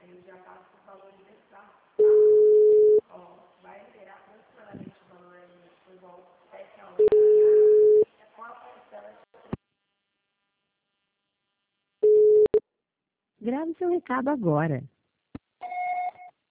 Eu já passo os valores exatos, tá? Ó, vai ter aproximadamente o valor aí por volta de 7 a 8 reais, com a parcela de... Grave seu recado agora.